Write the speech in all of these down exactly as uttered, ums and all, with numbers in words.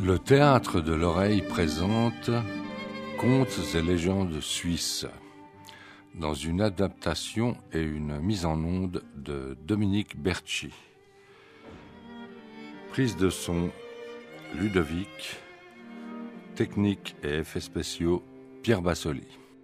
Le Théâtre de l'Oreille présente Contes et légendes suisses, dans une adaptation et une mise en onde de Dominique Bertschy. Prise de son Ludovic, technique et effets spéciaux Pierre Bassoli.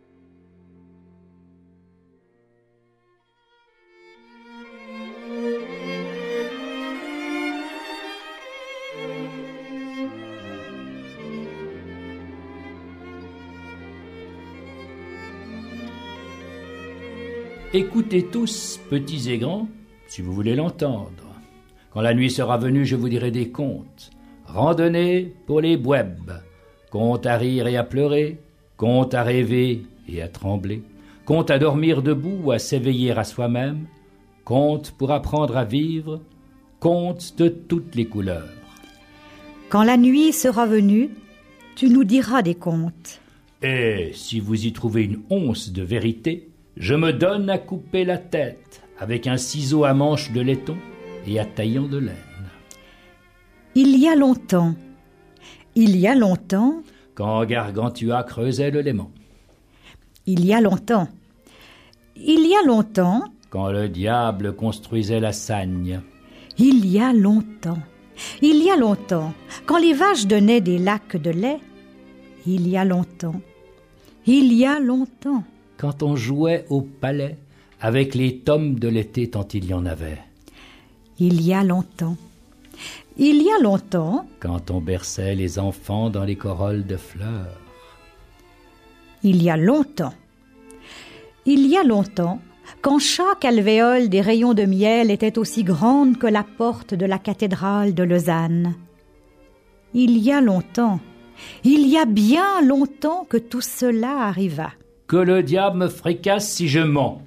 Écoutez tous, petits et grands, si vous voulez l'entendre. Quand la nuit sera venue, je vous dirai des contes. Randonnée pour les bouèbes, contes à rire et à pleurer, contes à rêver et à trembler, contes à dormir debout ou à s'éveiller à soi-même, contes pour apprendre à vivre, contes de toutes les couleurs. Quand la nuit sera venue, tu nous diras des contes. Et si vous y trouvez une once de vérité, je me donne à couper la tête avec un ciseau à manche de laiton et à taillant de laine. Il y a longtemps, il y a longtemps, quand Gargantua creusait le Léman. Il y a longtemps, il y a longtemps, quand le diable construisait la Sagne. Il y a longtemps, il y a longtemps, quand les vaches donnaient des lacs de lait. Il y a longtemps, il y a longtemps, quand on jouait au palais avec les tomes de l'été tant il y en avait. Il y a longtemps, il y a longtemps, quand on berçait les enfants dans les corolles de fleurs. Il y a longtemps, il y a longtemps, quand chaque alvéole des rayons de miel était aussi grande que la porte de la cathédrale de Lausanne. Il y a longtemps, il y a bien longtemps que tout cela arriva. Que le diable me fricasse si je mens.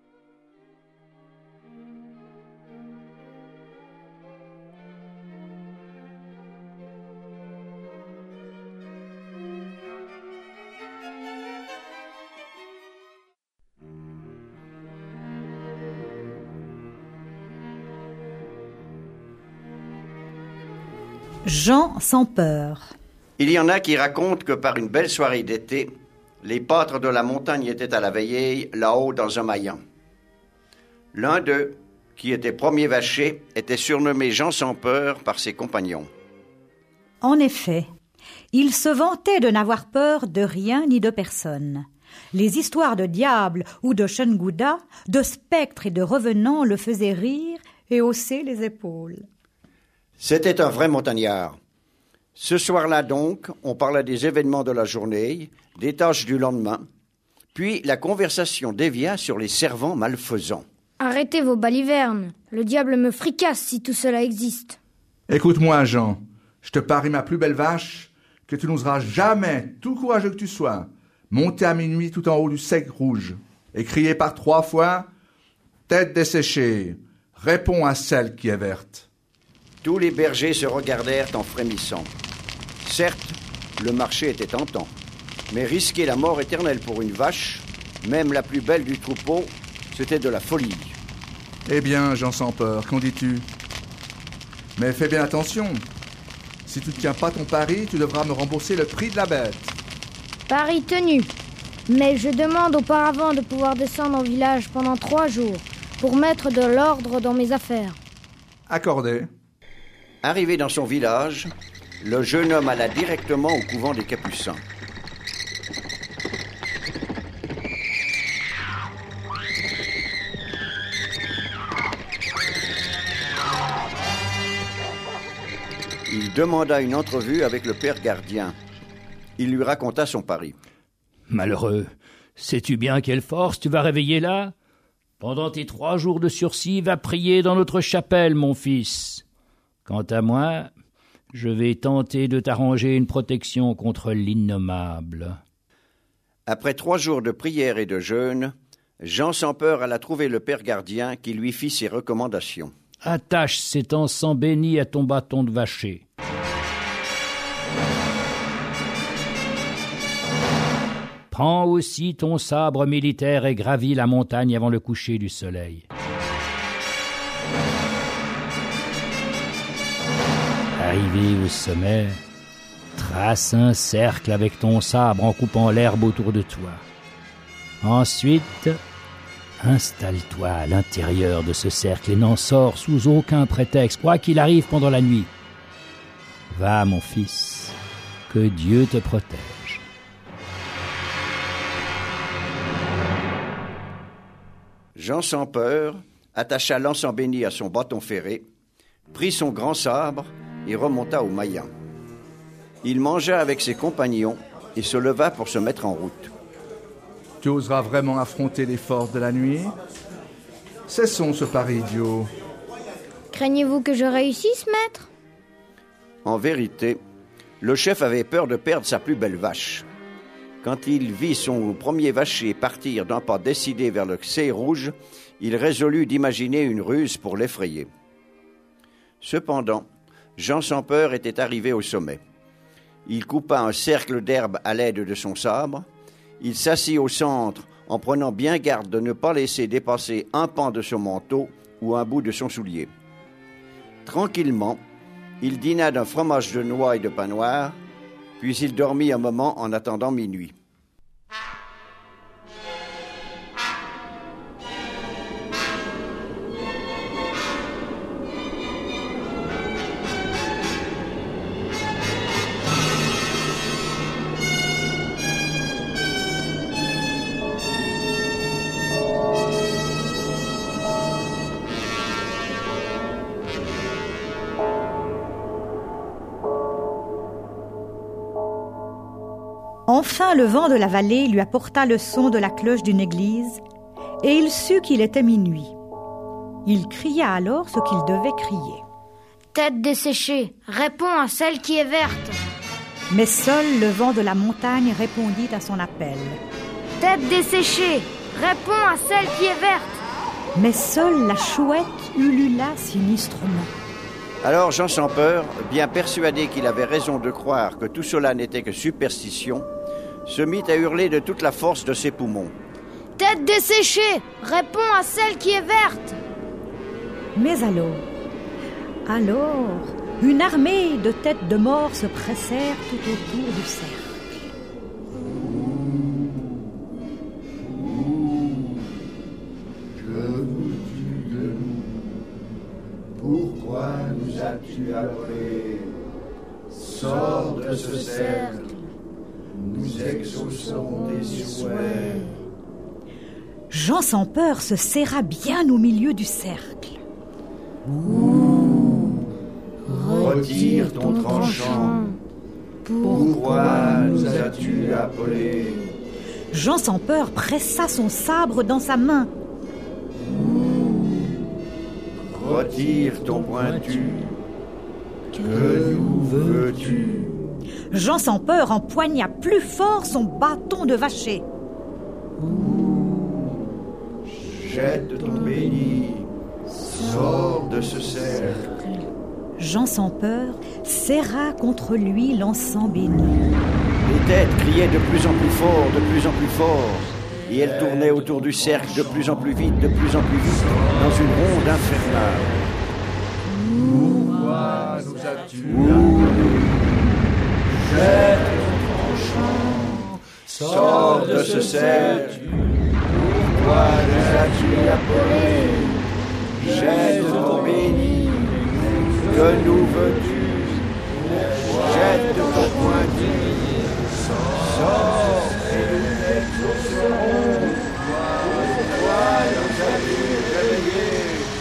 Jean sans peur. Il y en a qui racontent que par une belle soirée d'été, les pâtres de la montagne étaient à la veillée, là-haut dans un maillan. L'un d'eux, qui était premier vacher, était surnommé Jean sans peur par ses compagnons. En effet, il se vantait de n'avoir peur de rien ni de personne. Les histoires de diables ou de Chengouda, de spectres et de revenants le faisaient rire et hausser les épaules. C'était un vrai montagnard. Ce soir-là donc, on parla des événements de la journée, des tâches du lendemain, puis la conversation dévia sur les servants malfaisants. Arrêtez vos balivernes, le diable me fricasse si tout cela existe. Écoute-moi, Jean, je te parie ma plus belle vache que tu n'oseras jamais, tout courageux que tu sois, monter à minuit tout en haut du sec rouge et crier par trois fois « Tête desséchée, réponds à celle qui est verte ». Tous les bergers se regardèrent en frémissant. Certes, le marché était tentant, mais risquer la mort éternelle pour une vache, même la plus belle du troupeau, c'était de la folie. Eh bien, Jean sans peur, qu'en dis-tu? Mais fais bien attention. Si tu ne tiens pas ton pari, tu devras me rembourser le prix de la bête. Pari tenu. Mais je demande auparavant de pouvoir descendre au village pendant trois jours pour mettre de l'ordre dans mes affaires. Accordé. Arrivé dans son village, le jeune homme alla directement au couvent des Capucins. Il demanda une entrevue avec le père gardien. Il lui raconta son pari. Malheureux, sais-tu bien quelle force tu vas réveiller là? Pendant tes trois jours de sursis, va prier dans notre chapelle, mon fils. Quant à moi, je vais tenter de t'arranger une protection contre l'innommable. Après trois jours de prière et de jeûne, Jean sans peur alla trouver le père gardien qui lui fit ses recommandations. Attache cet encens béni à ton bâton de vacher. Prends aussi ton sabre militaire et gravis la montagne avant le coucher du soleil. Arrivé au sommet, Trace un cercle avec ton sabre en coupant l'herbe autour de toi. Ensuite, installe-toi à l'intérieur de ce cercle et n'en sors sous aucun prétexte, quoi qu'il arrive pendant la nuit. Va, mon fils, que Dieu te protège. Jean sans peur attacha l'encens béni à son bâton ferré, prit son grand sabre et remonta au Mayen. Il mangea avec ses compagnons et se leva pour se mettre en route. Tu oseras vraiment affronter les forces de la nuit? Cessons ce pari idiot. Craignez-vous que je réussisse, maître? En vérité, le chef avait peur de perdre sa plus belle vache. Quand il vit son premier vacher partir d'un pas décidé vers le Cé rouge, il résolut d'imaginer une ruse pour l'effrayer. Cependant, Jean sans peur était arrivé au sommet. Il coupa un cercle d'herbe à l'aide de son sabre. Il s'assit au centre en prenant bien garde de ne pas laisser dépasser un pan de son manteau ou un bout de son soulier. Tranquillement, il dîna d'un fromage de noix et de pain noir, puis il dormit un moment en attendant minuit. Enfin le vent de la vallée lui apporta le son de la cloche d'une église, et il sut qu'il était minuit. Il cria alors ce qu'il devait crier. « Tête desséchée, réponds à celle qui est verte !» Mais seul le vent de la montagne répondit à son appel. « Tête desséchée, réponds à celle qui est verte !» Mais seule la chouette ulula sinistrement. Alors Jean sans peur, bien persuadé qu'il avait raison de croire que tout cela n'était que superstition, se mit à hurler de toute la force de ses poumons. « Tête desséchée, réponds à celle qui est verte !» Mais alors, alors, une armée de têtes de mort se pressèrent tout autour du cercle. Je vous tue de nous. Pourquoi nous as-tu appelés? Sors de ce cercle. Nous exauçons tes souhaits. Jean sans peur se serra bien au milieu du cercle. Ouh, retire ton tranchant. Pourquoi nous as-tu appelés? Jean sans peur pressa son sabre dans sa main. Retire ton pointu. Que nous veux-tu? Jean sans peur empoigna plus fort son bâton de vacher. Jette ton béni, sors de ce cercle. Jean sans peur serra contre lui l'encens béni. Les têtes criaient de plus en plus fort, de plus en plus fort, et elles tournaient autour du cercle de plus en plus vite, de plus en plus vite, dans une ronde infernale. Pourquoi nous as-tu appelés? Jette ton tranchant, sors de ce cercle. Pourquoi nous as-tu appelés? Jette ton béni, que nous veux-tu? Jette ton pointu, sors et nous t'exaucerons. Pourquoi nous as-tu réveillés?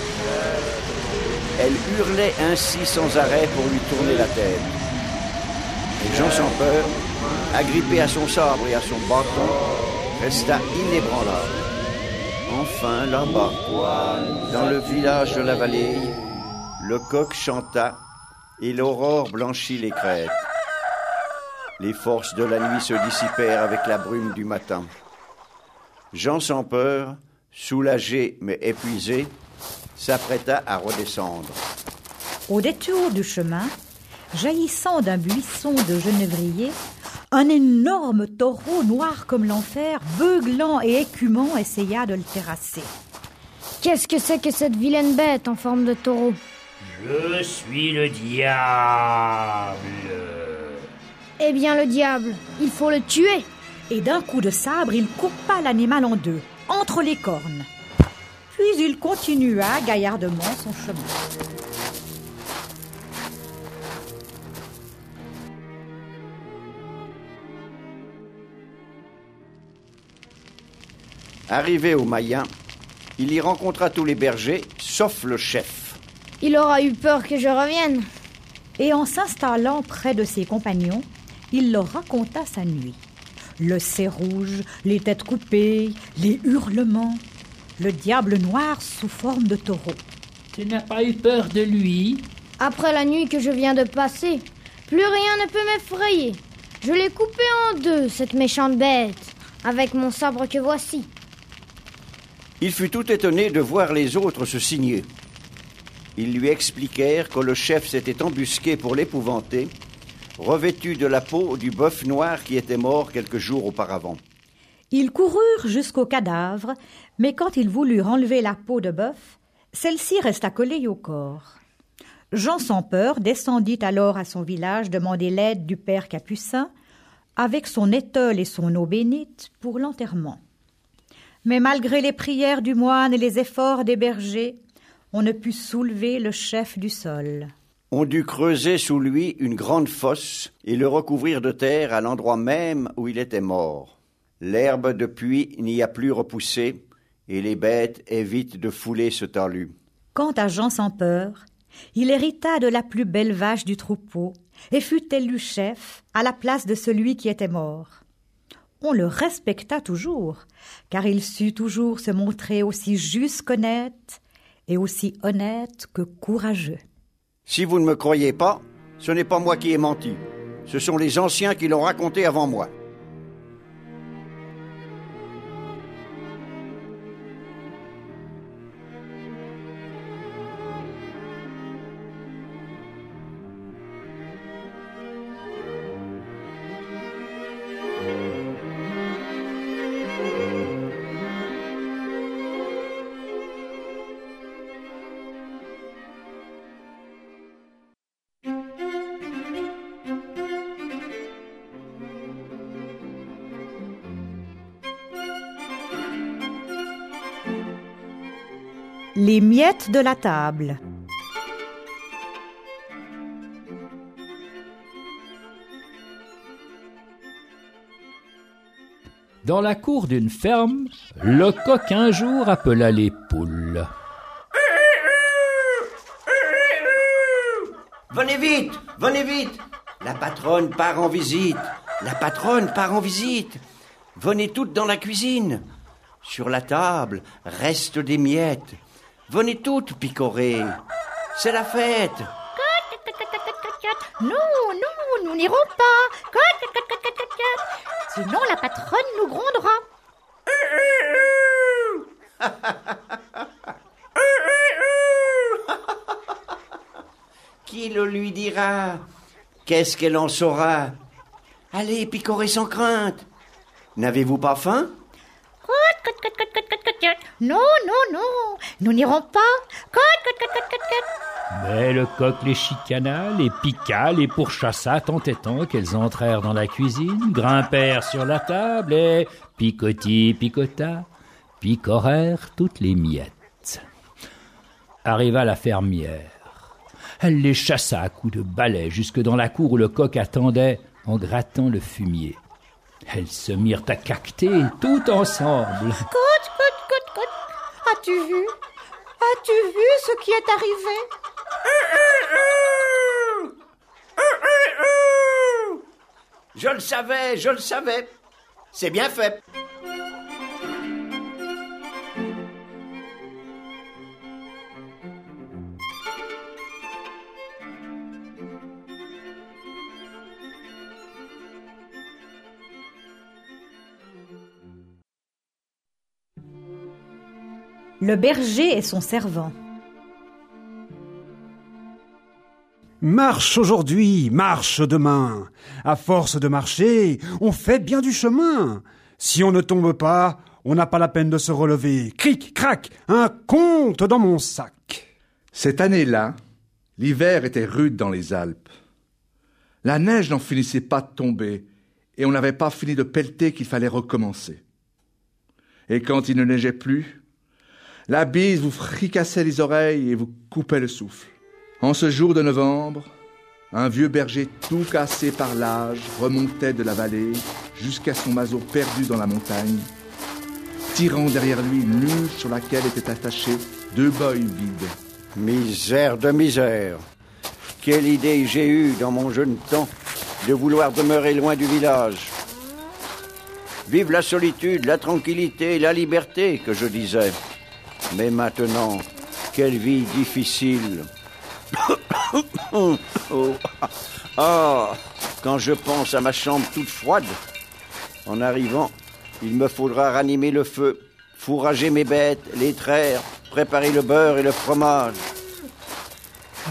Elle hurlait ainsi sans arrêt pour lui tourner la tête. Et Jean sans peur, agrippé à son sabre et à son bâton, resta inébranlable. Enfin, là-bas, dans le village de la vallée, le coq chanta et l'aurore blanchit les crêtes. Les forces de la nuit se dissipèrent avec la brume du matin. Jean sans peur, soulagé mais épuisé, s'apprêta à redescendre. Au détour du chemin, jaillissant d'un buisson de genévrier, un énorme taureau noir comme l'enfer, beuglant et écumant, essaya de le terrasser. Qu'est-ce que c'est que cette vilaine bête en forme de taureau? Je suis le diable. Eh bien, le diable, il faut le tuer. Et d'un coup de sabre, il coupa l'animal en deux, entre les cornes. Puis il continua gaillardement son chemin. Arrivé au Mayen, il y rencontra tous les bergers, sauf le chef. Il aura eu peur que je revienne. Et en s'installant près de ses compagnons, il leur raconta sa nuit. Le cé rouge, les têtes coupées, les hurlements, le diable noir sous forme de taureau. Tu n'as pas eu peur de lui? Après la nuit que je viens de passer, plus rien ne peut m'effrayer. Je l'ai coupé en deux, cette méchante bête, avec mon sabre que voici. Il fut tout étonné de voir les autres se signer. Ils lui expliquèrent que le chef s'était embusqué pour l'épouvanter, revêtu de la peau du bœuf noir qui était mort quelques jours auparavant. Ils coururent jusqu'au cadavre, mais quand ils voulurent enlever la peau de bœuf, celle-ci resta collée au corps. Jean sans peur descendit alors à son village demander l'aide du père Capucin, avec son étole et son eau bénite pour l'enterrement. Mais malgré les prières du moine et les efforts des bergers, on ne put soulever le chef du sol. On dut creuser sous lui une grande fosse et le recouvrir de terre à l'endroit même où il était mort. L'herbe depuis n'y a plus repoussé et les bêtes évitent de fouler ce talus. Quant à Jean sans peur, il hérita de la plus belle vache du troupeau et fut élu chef à la place de celui qui était mort. On le respecta toujours, car il sut toujours se montrer aussi juste qu'honnête et aussi honnête que courageux. Si vous ne me croyez pas, ce n'est pas moi qui ai menti. Ce sont les anciens qui l'ont raconté avant moi. Les miettes de la table. Dans la cour d'une ferme, le coq un jour appela les poules. Venez vite, venez vite. La patronne part en visite. La patronne part en visite. Venez toutes dans la cuisine. Sur la table restent des miettes. Venez toutes picorer. C'est la fête. Non, non, nous n'irons pas. Sinon la patronne nous grondera. Qui le lui dira? Qu'est-ce qu'elle en saura? Allez, picorez sans crainte. N'avez-vous pas faim? Non, non, non, nous n'irons pas. Mais le coq les chicana, les piqua, les pourchassa tant et tant qu'elles entrèrent dans la cuisine, grimpèrent sur la table et, picoti, picota, picorèrent toutes les miettes. Arriva la fermière. Elle les chassa à coups de balai jusque dans la cour où le coq attendait en grattant le fumier. Elles se mirent à caqueter tout ensemble. Cote, cote, cote, cote. As-tu vu? As-tu vu ce qui est arrivé? Je le savais, je le savais. C'est bien fait. Le berger et son servant. Marche aujourd'hui, marche demain. À force de marcher, on fait bien du chemin. Si on ne tombe pas, on n'a pas la peine de se relever. Cric, crac, un compte dans mon sac. Cette année-là, l'hiver était rude dans les Alpes. La neige n'en finissait pas de tomber, et on n'avait pas fini de pelleter qu'il fallait recommencer. Et quand il ne neigeait plus, la bise vous fricassait les oreilles et vous coupait le souffle. En ce jour de novembre, un vieux berger tout cassé par l'âge remontait de la vallée jusqu'à son maseau perdu dans la montagne, tirant derrière lui une luge sur laquelle étaient attachées deux boyes vides. Misère de misère! Quelle idée j'ai eue dans mon jeune temps de vouloir demeurer loin du village. Vive la solitude, la tranquillité, la liberté, que je disais. Mais maintenant, quelle vie difficile. Oh. Ah, quand je pense à ma chambre toute froide, en arrivant, il me faudra ranimer le feu, fourrager mes bêtes, les traire, préparer le beurre et le fromage. Ah.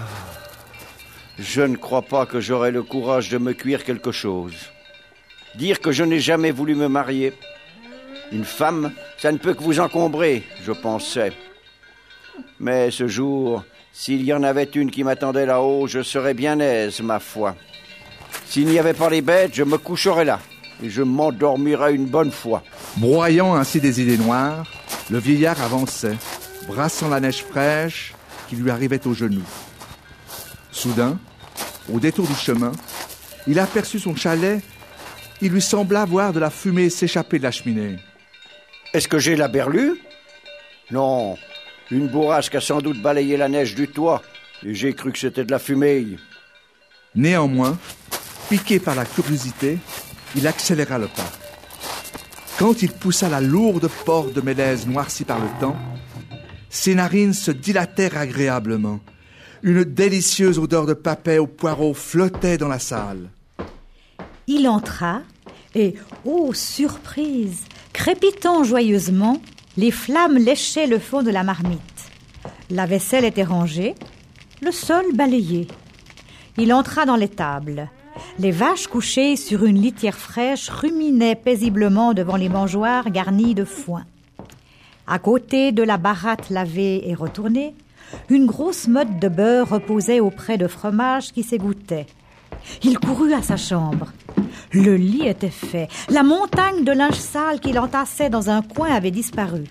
Je ne crois pas que j'aurai le courage de me cuire quelque chose. Dire que je n'ai jamais voulu me marier. Une femme, ça ne peut que vous encombrer, je pensais. Mais ce jour, s'il y en avait une qui m'attendait là-haut, je serais bien aise, ma foi. S'il n'y avait pas les bêtes, je me coucherais là, et je m'endormirais une bonne fois. Broyant ainsi des idées noires, le vieillard avançait, brassant la neige fraîche qui lui arrivait aux genoux. Soudain, au détour du chemin, il aperçut son chalet. Il lui sembla voir de la fumée s'échapper de la cheminée. Est-ce que j'ai la berlue? Non, une bourrasque a sans doute balayé la neige du toit, et j'ai cru que c'était de la fumée. Néanmoins, piqué par la curiosité, il accéléra le pas. Quand il poussa la lourde porte de mélèze noircie par le temps, ses narines se dilatèrent agréablement. Une délicieuse odeur de papais aux poireaux flottait dans la salle. Il entra et, ô surprise, crépitant joyeusement, les flammes léchaient le fond de la marmite. La vaisselle était rangée, le sol balayé. Il entra dans l'étable. Les vaches couchées sur une litière fraîche ruminaient paisiblement devant les mangeoires garnies de foin. À côté de la baratte lavée et retournée, une grosse motte de beurre reposait auprès de fromage qui s'égouttait. Il courut à sa chambre. Le lit était fait. La montagne de linge sale qu'il entassait dans un coin avait disparu.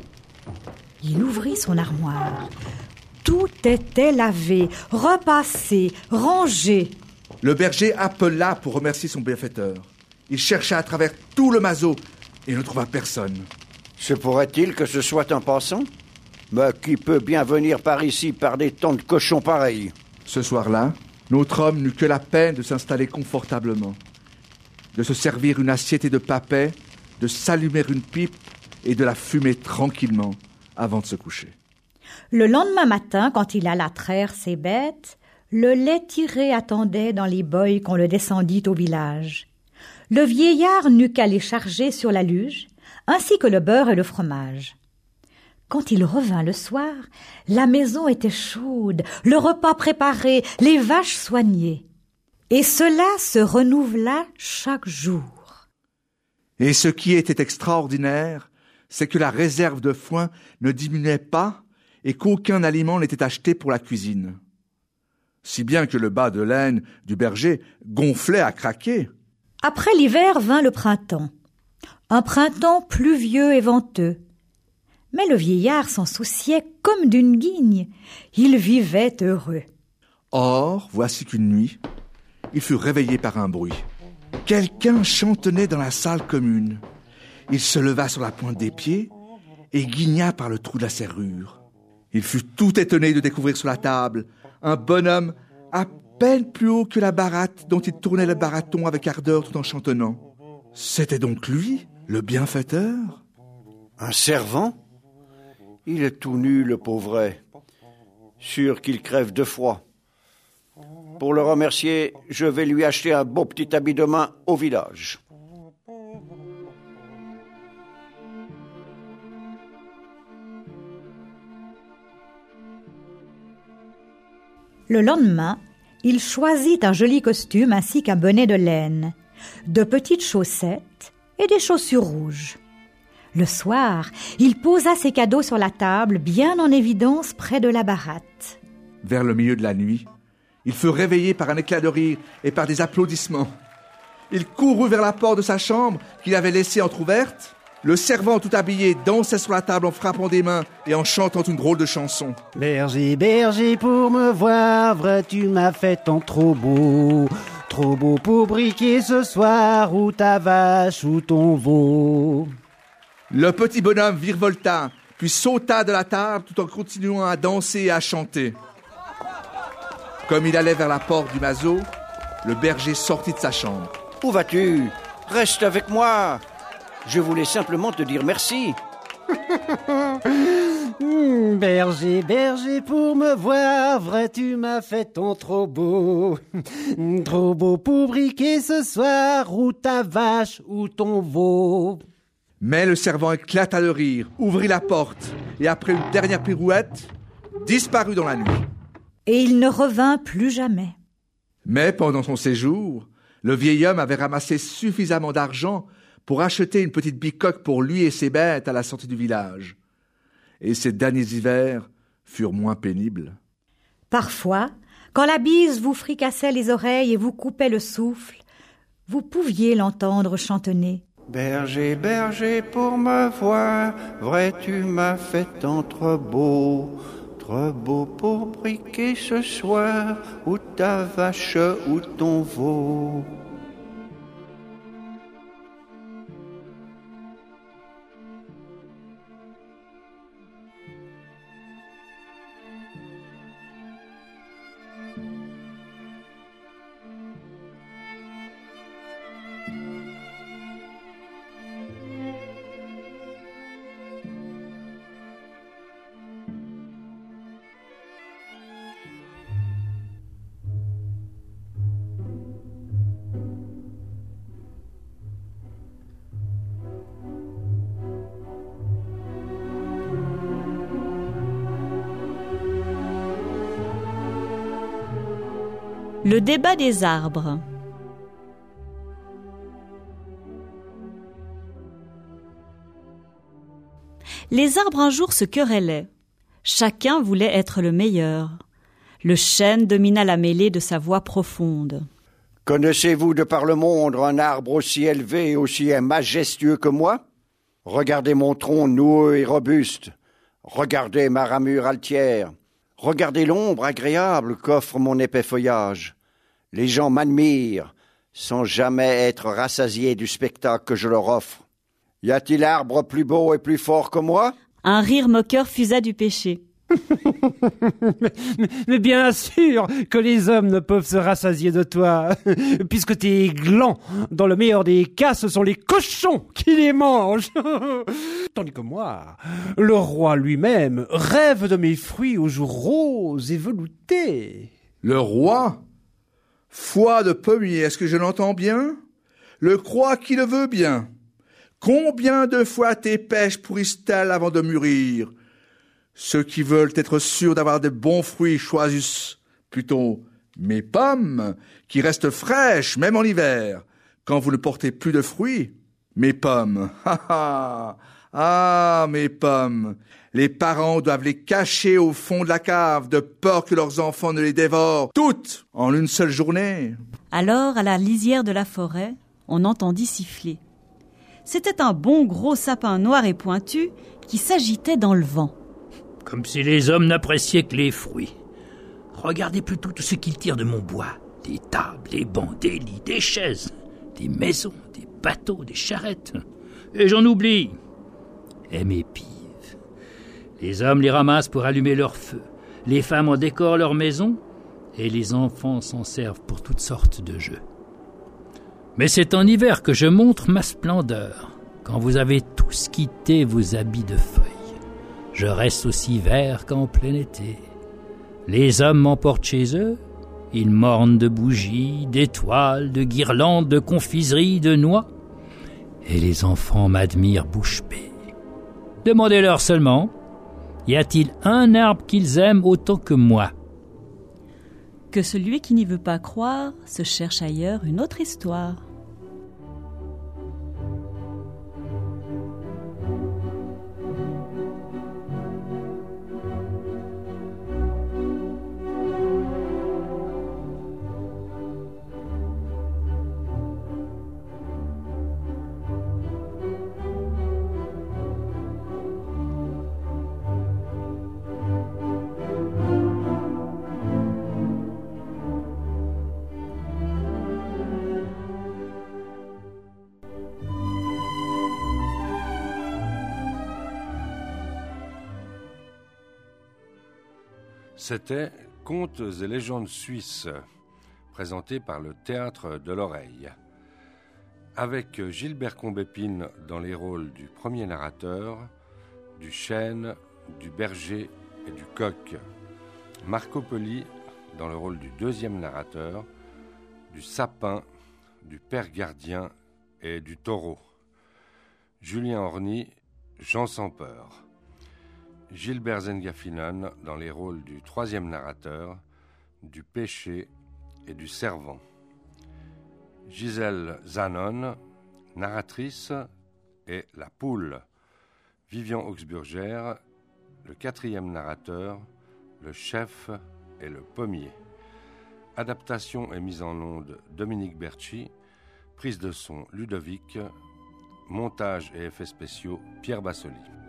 Il ouvrit son armoire. Tout était lavé, repassé, rangé. Le berger appela pour remercier son bienfaiteur. Il chercha à travers tout le maseau et ne trouva personne. Se pourrait-il que ce soit un passant? Mais qui peut bien venir par ici par des temps de cochons pareils? Ce soir-là, notre homme n'eut que la peine de s'installer confortablement, de se servir une assiette de papais, de s'allumer une pipe et de la fumer tranquillement avant de se coucher. Le lendemain matin, quand il alla traire ses bêtes, le lait tiré attendait dans les boyes qu'on le descendit au village. Le vieillard n'eut qu'à les charger sur la luge, ainsi que le beurre et le fromage. Quand il revint le soir, la maison était chaude, le repas préparé, les vaches soignées. Et cela se renouvela chaque jour. Et ce qui était extraordinaire, c'est que la réserve de foin ne diminuait pas et qu'aucun aliment n'était acheté pour la cuisine. Si bien que le bas de laine du berger gonflait à craquer. Après l'hiver vint le printemps. Un printemps pluvieux et venteux. Mais le vieillard s'en souciait comme d'une guigne. Il vivait heureux. Or, voici qu'une nuit, il fut réveillé par un bruit. Quelqu'un chantonnait dans la salle commune. Il se leva sur la pointe des pieds et guigna par le trou de la serrure. Il fut tout étonné de découvrir sur la table un bonhomme à peine plus haut que la baratte dont il tournait le baraton avec ardeur tout en chantonnant. C'était donc lui, le bienfaiteur? Un servant? Il est tout nu, le pauvret. Sûr qu'il crève de froid. Pour le remercier, je vais lui acheter un beau petit habit de main au village. Le lendemain, il choisit un joli costume ainsi qu'un bonnet de laine, de petites chaussettes et des chaussures rouges. Le soir, il posa ses cadeaux sur la table, bien en évidence près de la baratte. Vers le milieu de la nuit, Il fut réveillé par un éclat de rire et par des applaudissements. Il courut vers la porte de sa chambre qu'il avait laissée entr'ouverte. Le servant tout habillé dansait sur la table en frappant des mains et en chantant une drôle de chanson. Berger, berger, pour me voir, vrai, tu m'as fait tant trop beau. Trop beau pour briquer ce soir, ou ta vache ou ton veau. Le petit bonhomme virevolta, puis sauta de la table tout en continuant à danser et à chanter. Comme il allait vers la porte du mazo, le berger sortit de sa chambre. Où vas-tu? Reste avec moi. Je voulais simplement te dire merci. Mmh, berger, berger, pour me voir, vrai, tu m'as fait tant trop beau. Trop beau pour briquer ce soir, ou ta vache ou ton veau. Mais le servant éclata de rire, ouvrit la porte et après une dernière pirouette, disparut dans la nuit. Et il ne revint plus jamais. Mais pendant son séjour, le vieil homme avait ramassé suffisamment d'argent pour acheter une petite bicoque pour lui et ses bêtes à la sortie du village. Et ces derniers hivers furent moins pénibles. Parfois, quand la bise vous fricassait les oreilles et vous coupait le souffle, vous pouviez l'entendre chantonner. Berger, berger, pour me voir, vrai, tu m'as fait tant trop beau. Trop beau pour briquer ce soir, ou ta vache ou ton veau. Le débat des arbres. Les arbres un jour se querellaient. Chacun voulait être le meilleur. Le chêne domina la mêlée de sa voix profonde. Connaissez-vous de par le monde un arbre aussi élevé et aussi majestueux que moi? Regardez mon tronc noueux et robuste. Regardez ma ramure altière. Regardez l'ombre agréable qu'offre mon épais feuillage. Les gens m'admirent, sans jamais être rassasiés du spectacle que je leur offre. Y a-t-il arbre plus beau et plus fort que moi? Un rire moqueur fusa du péché. mais, mais, mais bien sûr que les hommes ne peuvent se rassasier de toi, puisque tes glands, dans le meilleur des cas, ce sont les cochons qui les mangent. Tandis que moi, le roi lui-même, rêve de mes fruits aux joues roses et veloutés. Le roi? Foi de pommier, est-ce que je l'entends bien? Le croit qui le veut bien. Combien de fois tes pêches pourrissent-elles avant de mûrir? Ceux qui veulent être sûrs d'avoir de bons fruits choisissent plutôt mes pommes, qui restent fraîches même en hiver, quand vous ne portez plus de fruits. Mes pommes, ha ha, ah mes pommes, les parents doivent les cacher au fond de la cave, de peur que leurs enfants ne les dévorent, toutes en une seule journée. Alors, à la lisière de la forêt, on entendit siffler. C'était un bon gros sapin noir et pointu qui s'agitait dans le vent. Comme si les hommes n'appréciaient que les fruits. Regardez plutôt tout ce qu'ils tirent de mon bois. Des tables, des bancs, des lits, des chaises, des maisons, des bateaux, des charrettes. Et j'en oublie. Et mes pives. Les hommes les ramassent pour allumer leur feu. Les femmes en décorent leur maison. Et les enfants s'en servent pour toutes sortes de jeux. Mais c'est en hiver que je montre ma splendeur. Quand vous avez tous quitté vos habits de feuilles. Je reste aussi vert qu'en plein été. Les hommes m'emportent chez eux, ils m'ornent de bougies, d'étoiles, de guirlandes, de confiseries, de noix. Et les enfants m'admirent bouche bée. Demandez-leur seulement, y a-t-il un arbre qu'ils aiment autant que moi? Que celui qui n'y veut pas croire se cherche ailleurs une autre histoire. C'était Contes et légendes suisses, présenté par le Théâtre de l'Oreille, avec Gilbert Combépine dans les rôles du premier narrateur, du chêne, du berger et du coq, Marco Poli dans le rôle du deuxième narrateur, du sapin, du père gardien et du taureau, Julien Orny, Jean sans peur, Gilbert Zengafinen dans les rôles du troisième narrateur, du péché et du servant, Gisèle Zanon, narratrice, et la poule, Vivian Augsburger, le quatrième narrateur, le chef et le pommier. Adaptation et mise en onde Dominique Berchi, prise de son Ludovic, montage et effets spéciaux Pierre Bassoli.